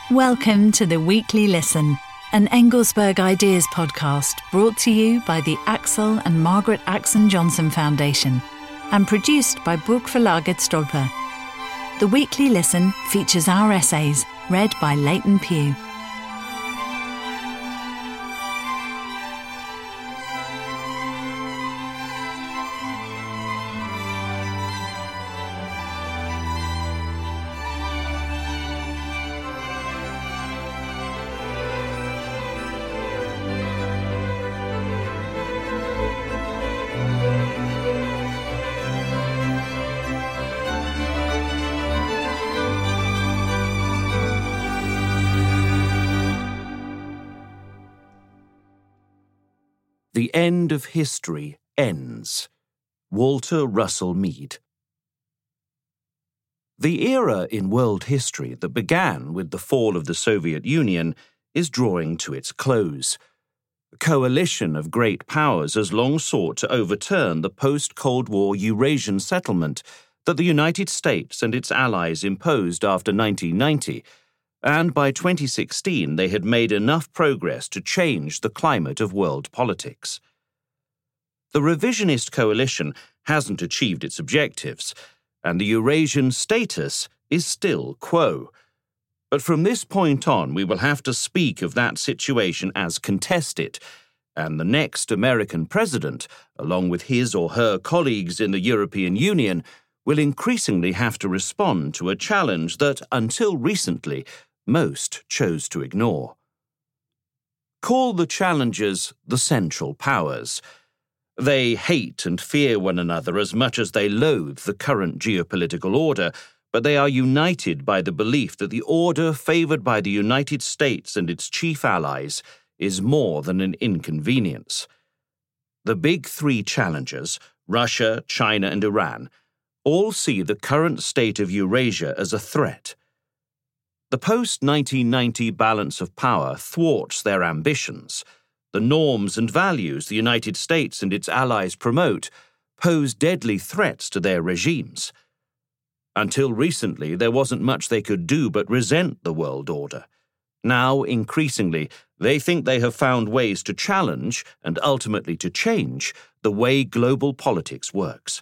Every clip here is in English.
Welcome to the Weekly Listen, an Engelsberg Ideas podcast brought to you by the Axel and Margaret Axon Johnson Foundation and produced by Burgverlaget Stolper. The Weekly Listen features our essays read by Leighton Pugh. The End of History Ends. Walter Russell Mead. The era in world history that began with the fall of the Soviet Union is drawing to its close. A coalition of great powers has long sought to overturn the post-Cold War Eurasian settlement that the United States and its allies imposed after 1990, and by 2016 they had made enough progress to change the climate of world politics. The revisionist coalition hasn't achieved its objectives, and the Eurasian status is still quo. But from this point on, we will have to speak of that situation as contested, and the next American president, along with his or her colleagues in the European Union, will increasingly have to respond to a challenge that, until recently, most chose to ignore. Call the challengers the Central Powers. They hate and fear one another as much as they loathe the current geopolitical order, but they are united by the belief that the order favored by the United States and its chief allies is more than an inconvenience. The big three challengers, Russia, China, and Iran, all see the current state of Eurasia as a threat. The post-1990 balance of power thwarts their ambitions. The norms and values the United States and its allies promote pose deadly threats to their regimes. Until recently, there wasn't much they could do but resent the world order. Now, increasingly, they think they have found ways to challenge, and ultimately to change, the way global politics works.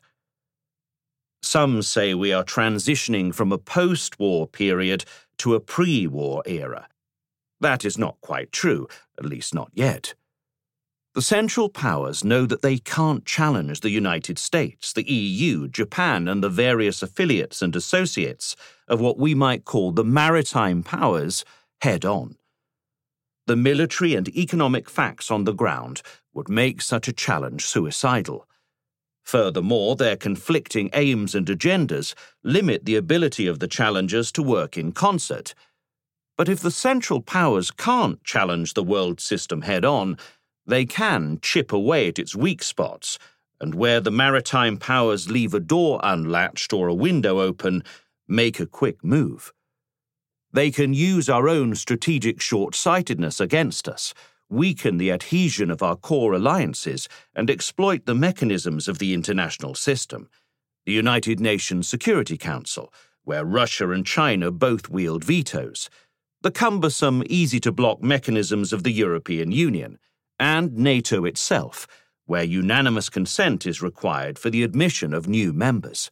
Some say we are transitioning from a post-war period to a pre-war era. That is not quite true, at least not yet. The Central Powers know that they can't challenge the United States, the EU, Japan, and the various affiliates and associates of what we might call the maritime powers head-on. The military and economic facts on the ground would make such a challenge suicidal. Furthermore, their conflicting aims and agendas limit the ability of the challengers to work in concert. But if the Central Powers can't challenge the world system head-on, they can chip away at its weak spots, and where the maritime powers leave a door unlatched or a window open, make a quick move. They can use our own strategic short-sightedness against us, weaken the adhesion of our core alliances, and exploit the mechanisms of the international system, the United Nations Security Council, where Russia and China both wield vetoes, the cumbersome, easy-to-block mechanisms of the European Union, and NATO itself, where unanimous consent is required for the admission of new members.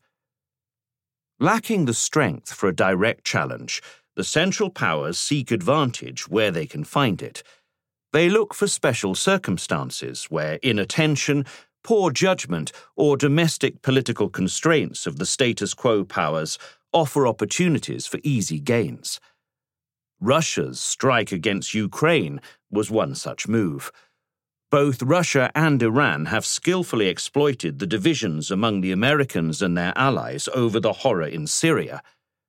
Lacking the strength for a direct challenge, the Central Powers seek advantage where they can find it. They look for special circumstances where inattention, poor judgment, or domestic political constraints of the status quo powers offer opportunities for easy gains. Russia's strike against Ukraine was one such move. Both Russia and Iran have skillfully exploited the divisions among the Americans and their allies over the horror in Syria.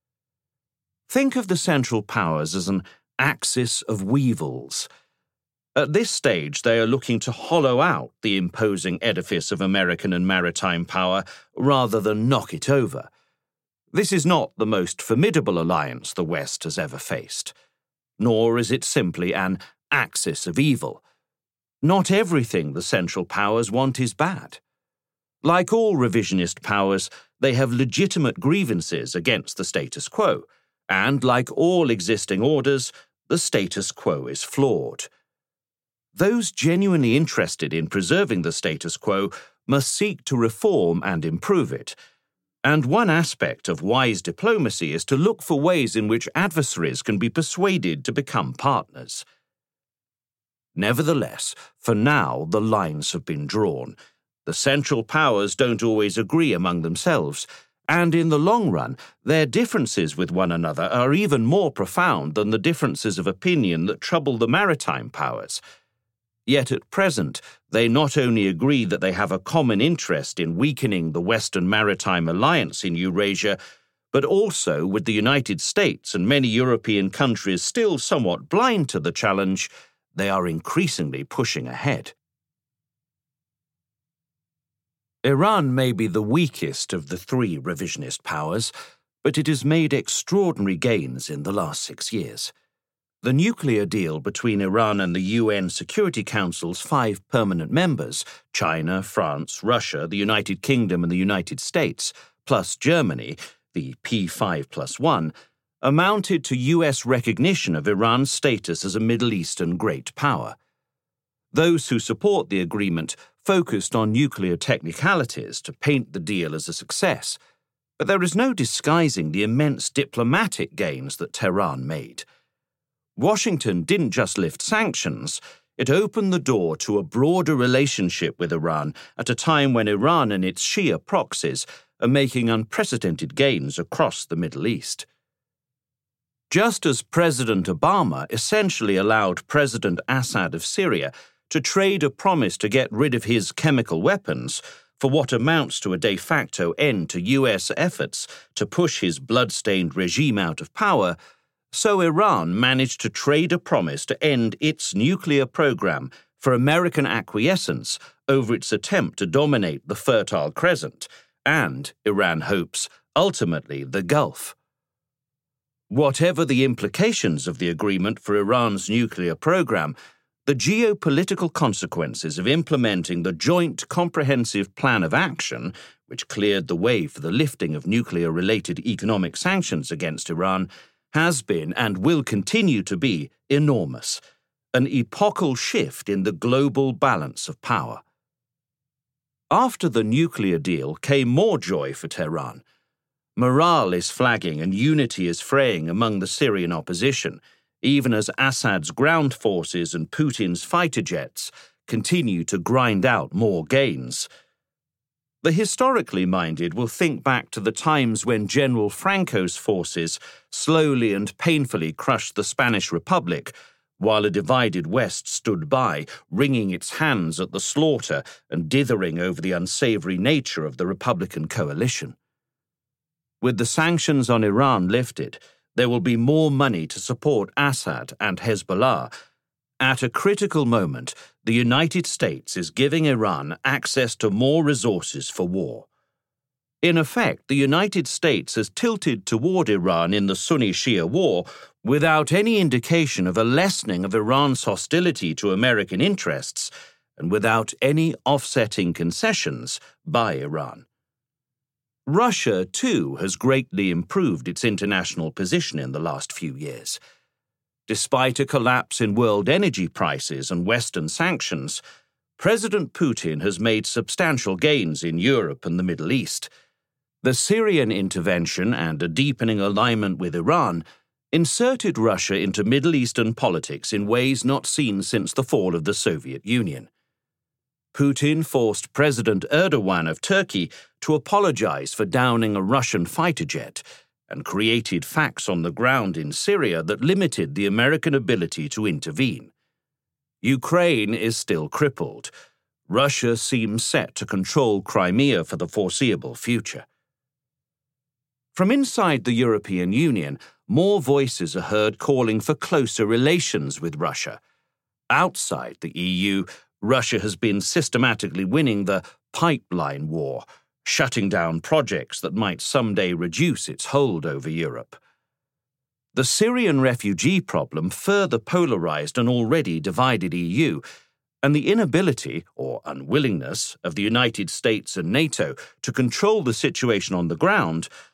Think of the Central Powers as an axis of weevils. At this stage, they are looking to hollow out the imposing edifice of American and maritime power rather than knock it over. This is not the most formidable alliance the West has ever faced, nor is it simply an axis of evil. Not everything the Central Powers want is bad. Like all revisionist powers, they have legitimate grievances against the status quo, And like all existing orders, the status quo is flawed. Those genuinely interested in preserving the status quo must seek to reform and improve it. And one aspect of wise diplomacy is to look for ways in which adversaries can be persuaded to become partners. Nevertheless, for now, the lines have been drawn. The Central Powers don't always agree among themselves, and in the long run, their differences with one another are even more profound than the differences of opinion that trouble the maritime powers. Yet at present, they not only agree that they have a common interest in weakening the Western Maritime Alliance in Eurasia, but also, with the United States and many European countries still somewhat blind to the challenge, they are increasingly pushing ahead. Iran may be the weakest of the three revisionist powers, but it has made extraordinary gains in the last 6 years. The nuclear deal between Iran and the UN Security Council's 5 permanent members, China, France, Russia, the United Kingdom and the United States, plus Germany, the P5+1, amounted to US recognition of Iran's status as a Middle Eastern great power. Those who support the agreement focused on nuclear technicalities to paint the deal as a success, but there is no disguising the immense diplomatic gains that Tehran made. Washington didn't just lift sanctions, it opened the door to a broader relationship with Iran at a time when Iran and its Shia proxies are making unprecedented gains across the Middle East. Just as President Obama essentially allowed President Assad of Syria to trade a promise to get rid of his chemical weapons for what amounts to a de facto end to U.S. efforts to push his blood-stained regime out of power, so Iran managed to trade a promise to end its nuclear program for American acquiescence over its attempt to dominate the Fertile Crescent and, Iran hopes, ultimately the Gulf. Whatever the implications of the agreement for Iran's nuclear program, the geopolitical consequences of implementing the Joint Comprehensive Plan of Action, which cleared the way for the lifting of nuclear-related economic sanctions against Iran, has been and will continue to be enormous, an epochal shift in the global balance of power. After the nuclear deal came more joy for Tehran. Morale is flagging and unity is fraying among the Syrian opposition, even as Assad's ground forces and Putin's fighter jets continue to grind out more gains. The historically minded will think back to the times when General Franco's forces slowly and painfully crushed the Spanish Republic, while a divided West stood by, wringing its hands at the slaughter and dithering over the unsavory nature of the Republican coalition. With the sanctions on Iran lifted, there will be more money to support Assad and Hezbollah. At a critical moment, the United States is giving Iran access to more resources for war. In effect, the United States has tilted toward Iran in the Sunni-Shia war without any indication of a lessening of Iran's hostility to American interests and without any offsetting concessions by Iran. Russia, too, has greatly improved its international position in the last few years. Despite a collapse in world energy prices and Western sanctions, President Putin has made substantial gains in Europe and the Middle East. The Syrian intervention and a deepening alignment with Iran inserted Russia into Middle Eastern politics in ways not seen since the fall of the Soviet Union. Putin forced President Erdogan of Turkey to apologize for downing a Russian fighter jet and created facts on the ground in Syria that limited the American ability to intervene. Ukraine is still crippled. Russia seems set to control Crimea for the foreseeable future. From inside the European Union, more voices are heard calling for closer relations with Russia. Outside the EU, Russia has been systematically winning the pipeline war, shutting down projects that might someday reduce its hold over Europe. The Syrian refugee problem further polarized an already divided EU, and the inability or unwillingness of the United States and NATO to control the situation on the ground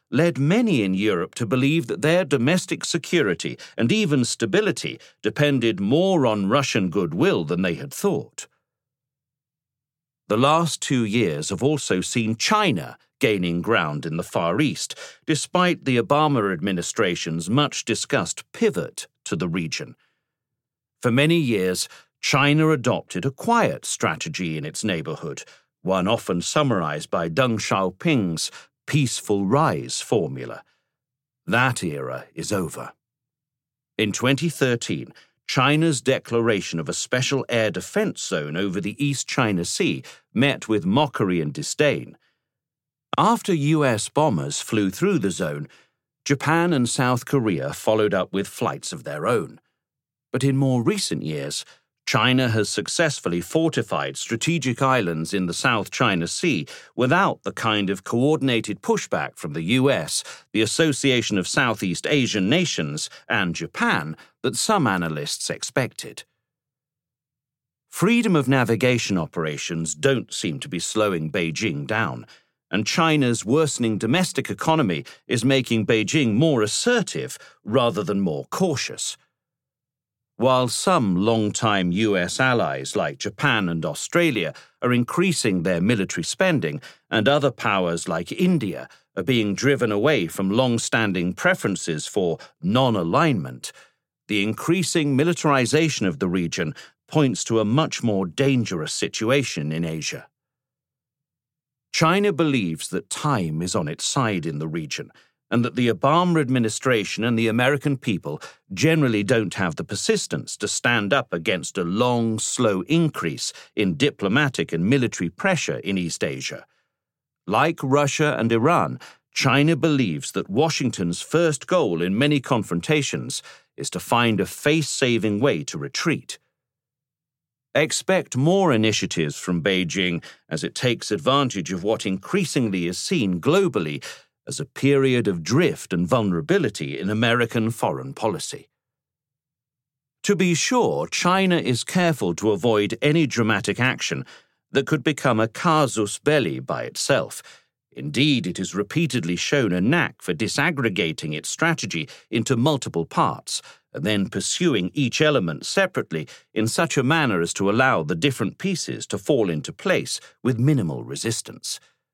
led many in Europe to believe that their domestic security and even stability depended more on Russian goodwill than they had thought. The last 2 years have also seen China gaining ground in the Far East, despite the Obama administration's much-discussed pivot to the region. For many years, China adopted a quiet strategy in its neighborhood, one often summarized by Deng Xiaoping's peaceful rise formula. That era is over. In 2013, China's declaration of a special air defense zone over the East China Sea met with mockery and disdain. After US bombers flew through the zone, Japan and South Korea followed up with flights of their own. But in more recent years, China has successfully fortified strategic islands in the South China Sea without the kind of coordinated pushback from the US, the Association of Southeast Asian Nations, and Japan that some analysts expected. Freedom of navigation operations don't seem to be slowing Beijing down, and China's worsening domestic economy is making Beijing more assertive rather than more cautious. While some long-time US allies like Japan and Australia are increasing their military spending, and other powers like India are being driven away from long-standing preferences for non-alignment, the increasing militarization of the region points to a much more dangerous situation in Asia. China believes that time is on its side in the region, and that the Obama administration and the American people generally don't have the persistence to stand up against a long, slow increase in diplomatic and military pressure in East Asia. Like Russia and Iran, China believes that Washington's first goal in many confrontations is to find a face-saving way to retreat. Expect more initiatives from Beijing as it takes advantage of what increasingly is seen globally as a period of drift and vulnerability in American foreign policy. To be sure, China is careful to avoid any dramatic action that could become a casus belli by itself. Indeed, it has repeatedly shown a knack for disaggregating its strategy into multiple parts and then pursuing each element separately in such a manner as to allow the different pieces to fall into place with minimal resistance.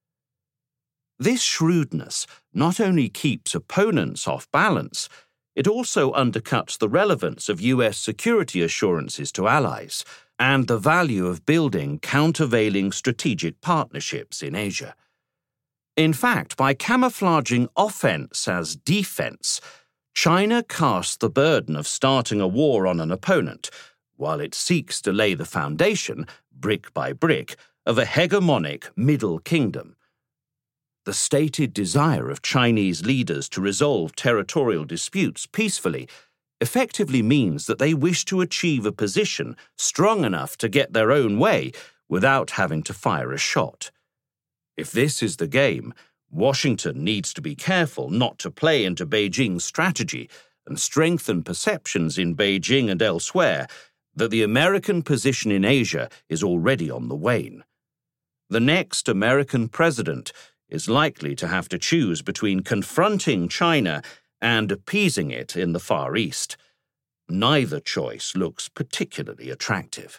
This shrewdness not only keeps opponents off balance, it also undercuts the relevance of US security assurances to allies and the value of building countervailing strategic partnerships in Asia. In fact, by camouflaging offense as defense, China casts the burden of starting a war on an opponent, while it seeks to lay the foundation, brick by brick, of a hegemonic Middle Kingdom. The stated desire of Chinese leaders to resolve territorial disputes peacefully effectively means that they wish to achieve a position strong enough to get their own way without having to fire a shot. If this is the game, Washington needs to be careful not to play into Beijing's strategy and strengthen perceptions in Beijing and elsewhere that the American position in Asia is already on the wane. The next American president is likely to have to choose between confronting China and appeasing it in the Far East. Neither choice looks particularly attractive.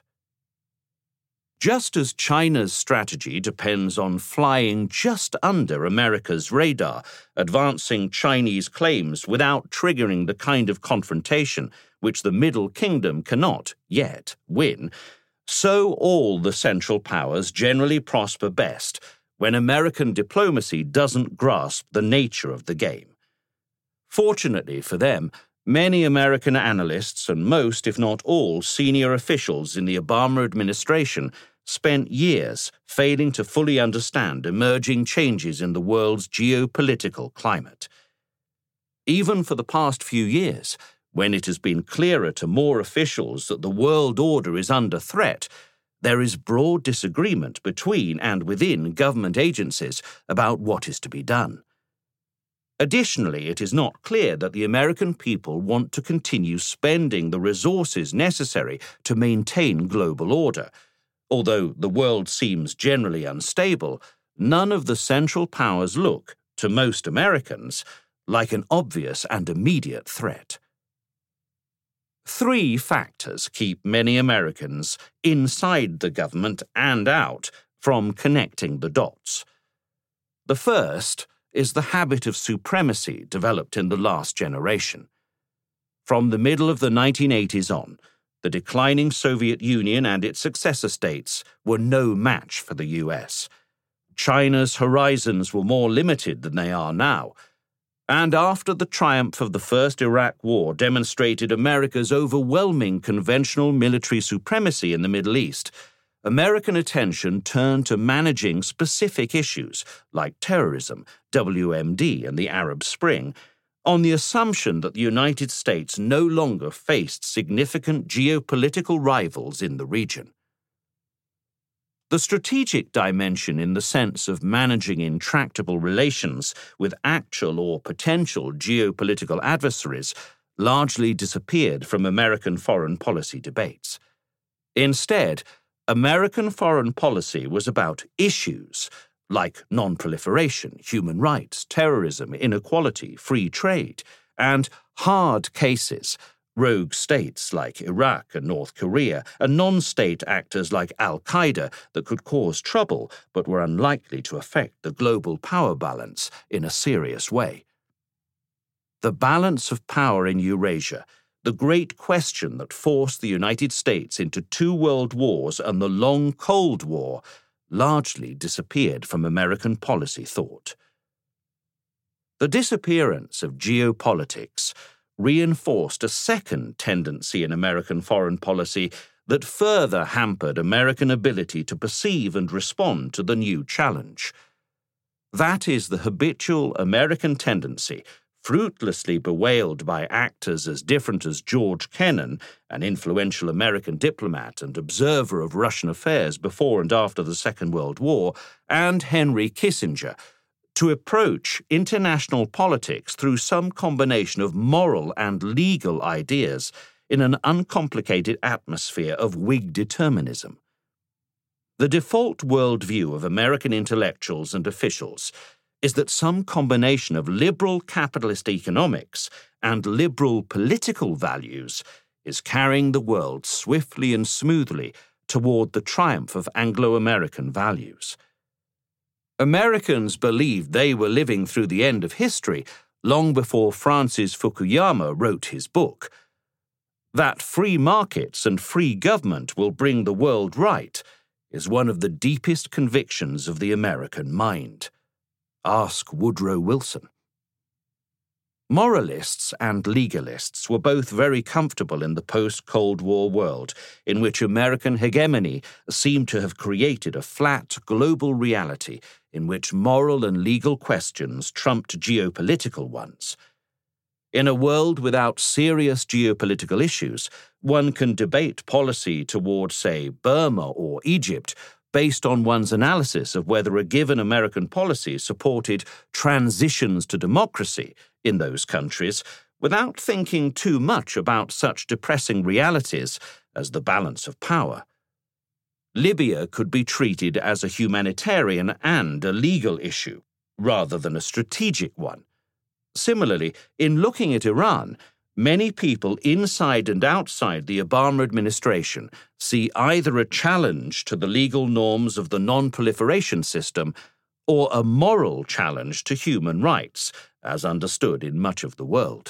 Just as China's strategy depends on flying just under America's radar, advancing Chinese claims without triggering the kind of confrontation which the Middle Kingdom cannot yet win, so all the Central Powers generally prosper best when American diplomacy doesn't grasp the nature of the game. Fortunately for them, many American analysts and most, if not all, senior officials in the Obama administration spent years failing to fully understand emerging changes in the world's geopolitical climate. Even for the past few years, when it has been clearer to more officials that the world order is under threat, there is broad disagreement between and within government agencies about what is to be done. Additionally, it is not clear that the American people want to continue spending the resources necessary to maintain global order. Although the world seems generally unstable, none of the Central Powers look, to most Americans, like an obvious and immediate threat. 3 factors keep many Americans, inside the government and out, from connecting the dots. The first is the habit of supremacy developed in the last generation. From the middle of the 1980s on, the declining Soviet Union and its successor states were no match for the US. China's horizons were more limited than they are now, and after the triumph of the First Iraq War demonstrated America's overwhelming conventional military supremacy in the Middle East, American attention turned to managing specific issues like terrorism, WMD, and the Arab Spring, on the assumption that the United States no longer faced significant geopolitical rivals in the region. The strategic dimension in the sense of managing intractable relations with actual or potential geopolitical adversaries largely disappeared from American foreign policy debates. Instead, American foreign policy was about issues like non-proliferation, human rights, terrorism, inequality, free trade, and hard cases, rogue states like Iraq and North Korea, and non-state actors like al-Qaeda that could cause trouble but were unlikely to affect the global power balance in a serious way. The balance of power in Eurasia, the great question that forced the United States into 2 world wars and the long Cold War, largely disappeared from American policy thought. The disappearance of geopolitics reinforced a second tendency in American foreign policy that further hampered American ability to perceive and respond to the new challenge. That is the habitual American tendency, fruitlessly bewailed by actors as different as George Kennan, an influential American diplomat and observer of Russian affairs before and after the Second World War, and Henry Kissinger, to approach international politics through some combination of moral and legal ideas in an uncomplicated atmosphere of Whig determinism. The default worldview of American intellectuals and officials is that some combination of liberal capitalist economics and liberal political values is carrying the world swiftly and smoothly toward the triumph of Anglo-American values. Americans believed they were living through the end of history long before Francis Fukuyama wrote his book. That free markets and free government will bring the world right is one of the deepest convictions of the American mind. Ask Woodrow Wilson. Moralists and legalists were both very comfortable in the post-Cold War world, in which American hegemony seemed to have created a flat global reality in which moral and legal questions trumped geopolitical ones. In a world without serious geopolitical issues, one can debate policy toward, say, Burma or Egypt based on one's analysis of whether a given American policy supported transitions to democracy in those countries without thinking too much about such depressing realities as the balance of power. Libya could be treated as a humanitarian and a legal issue, rather than a strategic one. Similarly, in looking at Iran, many people inside and outside the Obama administration see either a challenge to the legal norms of the non-proliferation system or a moral challenge to human rights, as understood in much of the world.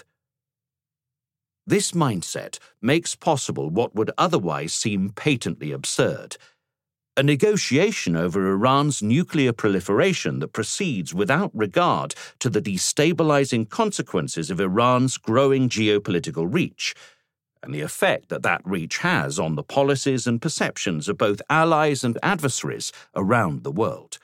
This mindset makes possible what would otherwise seem patently absurd: a negotiation over Iran's nuclear proliferation that proceeds without regard to the destabilizing consequences of Iran's growing geopolitical reach, and the effect that that reach has on the policies and perceptions of both allies and adversaries around the world.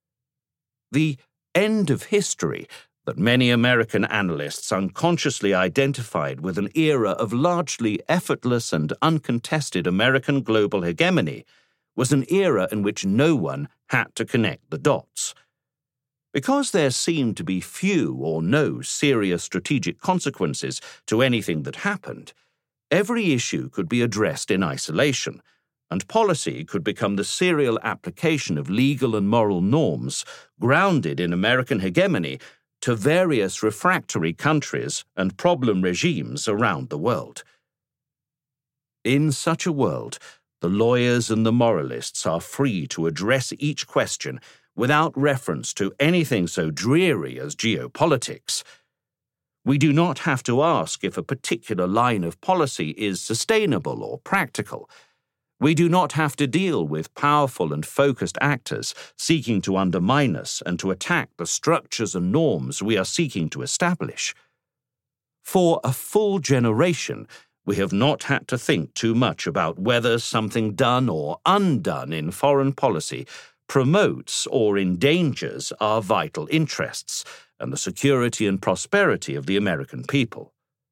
The end of history that many American analysts unconsciously identified with an era of largely effortless and uncontested American global hegemony was an era in which no one had to connect the dots. Because there seemed to be few or no serious strategic consequences to anything that happened, every issue could be addressed in isolation, and policy could become the serial application of legal and moral norms grounded in American hegemony to various refractory countries and problem regimes around the world. In such a world, the lawyers and the moralists are free to address each question without reference to anything so dreary as geopolitics. We do not have to ask if a particular line of policy is sustainable or practical. We do not have to deal with powerful and focused actors seeking to undermine us and to attack the structures and norms we are seeking to establish. For a full generation, we have not had to think too much about whether something done or undone in foreign policy promotes or endangers our vital interests and the security and prosperity of the American people.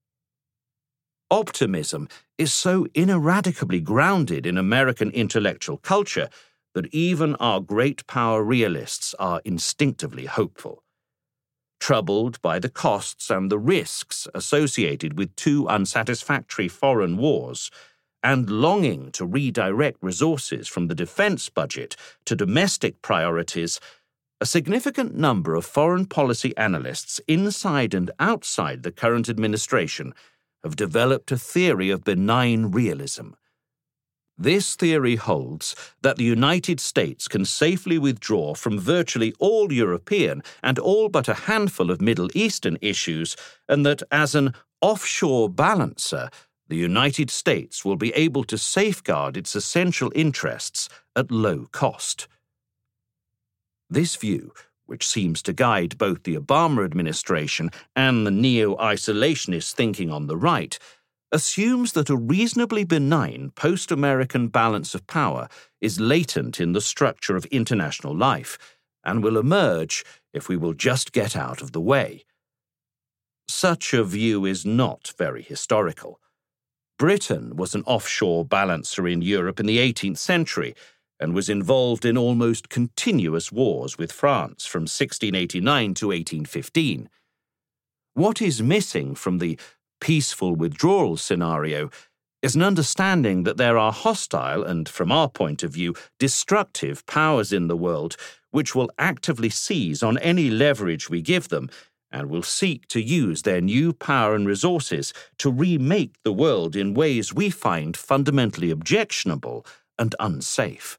Optimism is so ineradicably grounded in American intellectual culture that even our great power realists are instinctively hopeful. Troubled by the costs and the risks associated with two unsatisfactory foreign wars, and longing to redirect resources from the defense budget to domestic priorities, a significant number of foreign policy analysts inside and outside the current administration have developed a theory of benign realism. This theory holds that the United States can safely withdraw from virtually all European and all but a handful of Middle Eastern issues, and that as an offshore balancer, the United States will be able to safeguard its essential interests at low cost. This view, which seems to guide both the Obama administration and the neo-isolationist thinking on the right, assumes that a reasonably benign post-American balance of power is latent in the structure of international life and will emerge if we will just get out of the way. Such a view is not very historical. Britain was an offshore balancer in Europe in the 18th century and was involved in almost continuous wars with France from 1689 to 1815. What is missing from the peaceful withdrawal scenario is an understanding that there are hostile and, from our point of view, destructive powers in the world which will actively seize on any leverage we give them and will seek to use their new power and resources to remake the world in ways we find fundamentally objectionable and unsafe.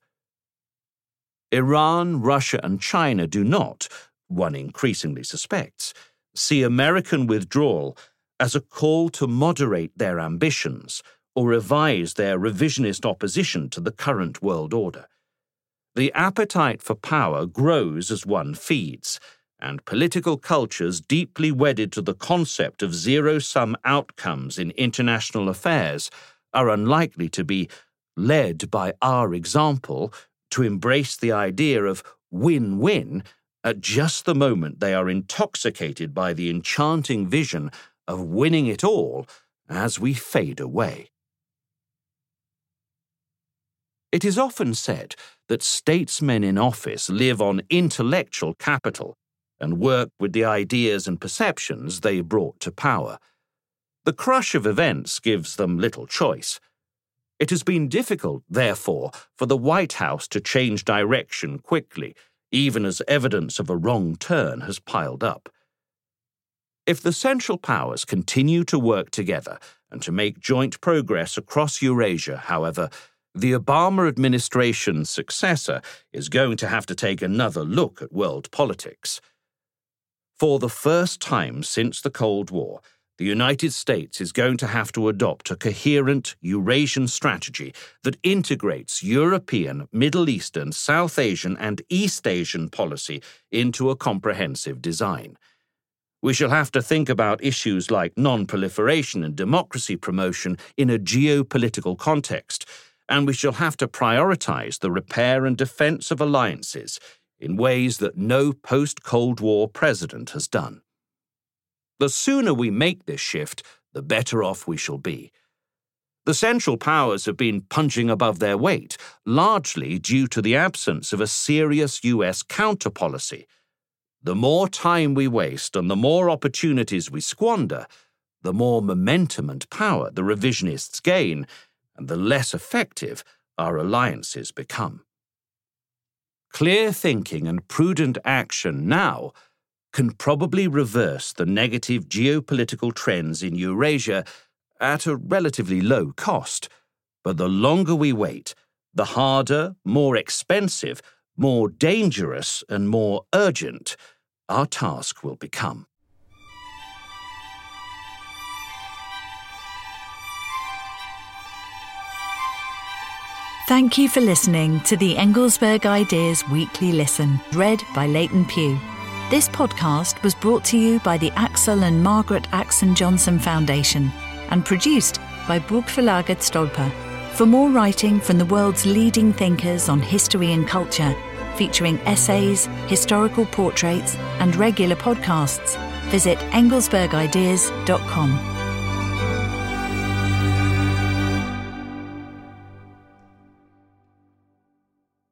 Iran, Russia, and China do not, one increasingly suspects, see American withdrawal as a call to moderate their ambitions or revise their revisionist opposition to the current world order. The appetite for power grows as one feeds, and political cultures deeply wedded to the concept of zero-sum outcomes in international affairs are unlikely to be led by our example to embrace the idea of win-win at just the moment they are intoxicated by the enchanting vision of winning it all as we fade away. It is often said that statesmen in office live on intellectual capital and work with the ideas and perceptions they brought to power. The crush of events gives them little choice. It has been difficult, therefore, for the White House to change direction quickly, even as evidence of a wrong turn has piled up. If the Central Powers continue to work together and to make joint progress across Eurasia, however, the Obama administration's successor is going to have to take another look at world politics. For the first time since the Cold War, the United States is going to have to adopt a coherent Eurasian strategy that integrates European, Middle Eastern, South Asian, and East Asian policy into a comprehensive design. We shall have to think about issues like non-proliferation and democracy promotion in a geopolitical context, and we shall have to prioritize the repair and defense of alliances in ways that no post-Cold War president has done. The sooner we make this shift, the better off we shall be. The Central Powers have been punching above their weight, largely due to the absence of a serious U.S. counter-policy. The more time we waste and the more opportunities we squander, the more momentum and power the revisionists gain, and the less effective our alliances become. Clear thinking and prudent action now can probably reverse the negative geopolitical trends in Eurasia at a relatively low cost. But the longer we wait, the harder, more expensive, more dangerous, and more urgent our task will become. Thank you for listening to the Engelsberg Ideas Weekly Listen, read by Leighton Pugh. This podcast was brought to you by the Axel and Margaret Axon Johnson Foundation and produced by Burgverlaget Stolper. For more writing from the world's leading thinkers on history and culture, featuring essays, historical portraits, and regular podcasts, visit engelsbergideas.com.